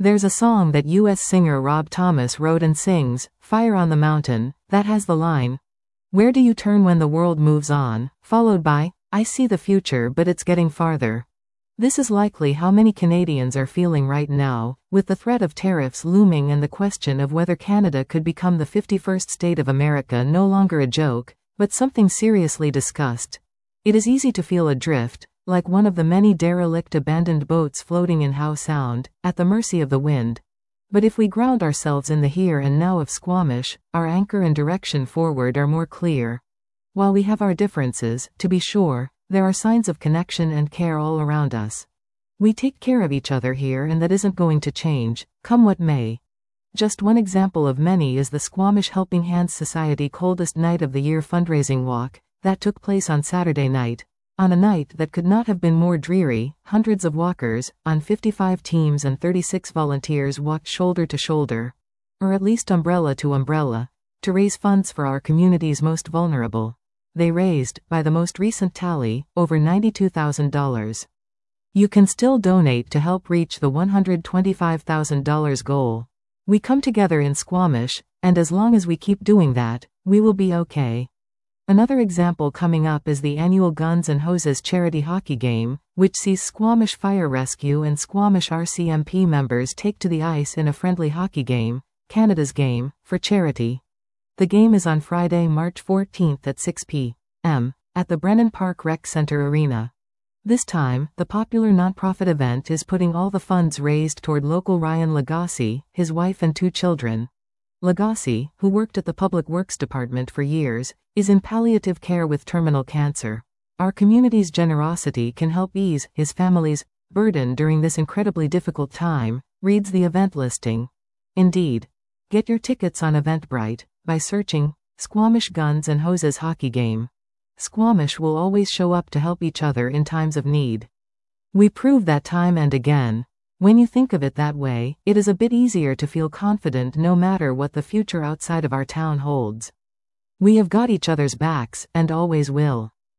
There's a song that US singer Rob Thomas wrote and sings, Fire on the Mountain, that has the line, "Where do you turn when the world moves on?" followed by, "I see the future but it's getting farther." This is likely how many Canadians are feeling right now, with the threat of tariffs looming and the question of whether Canada could become the 51st state of America no longer a joke, but something seriously discussed. It is easy to feel adrift, like one of the many derelict abandoned boats floating in Howe Sound, at the mercy of the wind. But if we ground ourselves in the here and now of Squamish, our anchor and direction forward are more clear. While we have our differences, to be sure, there are signs of connection and care all around us. We take care of each other here, and that isn't going to change, come what may. Just one example of many is the Squamish Helping Hands Society Coldest Night of the Year fundraising walk, that took place on Saturday night. On a night that could not have been more dreary, hundreds of walkers, on 55 teams and 36 volunteers walked shoulder to shoulder, or at least umbrella to umbrella, to raise funds for our community's most vulnerable. They raised, by the most recent tally, over $92,000. You can still donate to help reach the $125,000 goal. We come together in Squamish, and as long as we keep doing that, we will be okay. Another example coming up is the annual Guns and Hoses charity hockey game, which sees Squamish Fire Rescue and Squamish RCMP members take to the ice in a friendly hockey game, Canada's Game, for charity. The game is on Friday, March 14th at 6 p.m. at the Brennan Park Rec Center Arena. This time, the popular nonprofit event is putting all the funds raised toward local Ryan Lagasse, his wife and 2 children. Lagasse, who worked at the Public Works Department for years, is in palliative care with terminal cancer. Our community's generosity can help ease his family's burden during this incredibly difficult time, reads the event listing. Indeed. Get your tickets on Eventbrite by searching Squamish Guns and Hoses Hockey Game. Squamish will always show up to help each other in times of need. We prove that time and again. When you think of it that way, it is a bit easier to feel confident no matter what the future outside of our town holds. We have got each other's backs, and always will.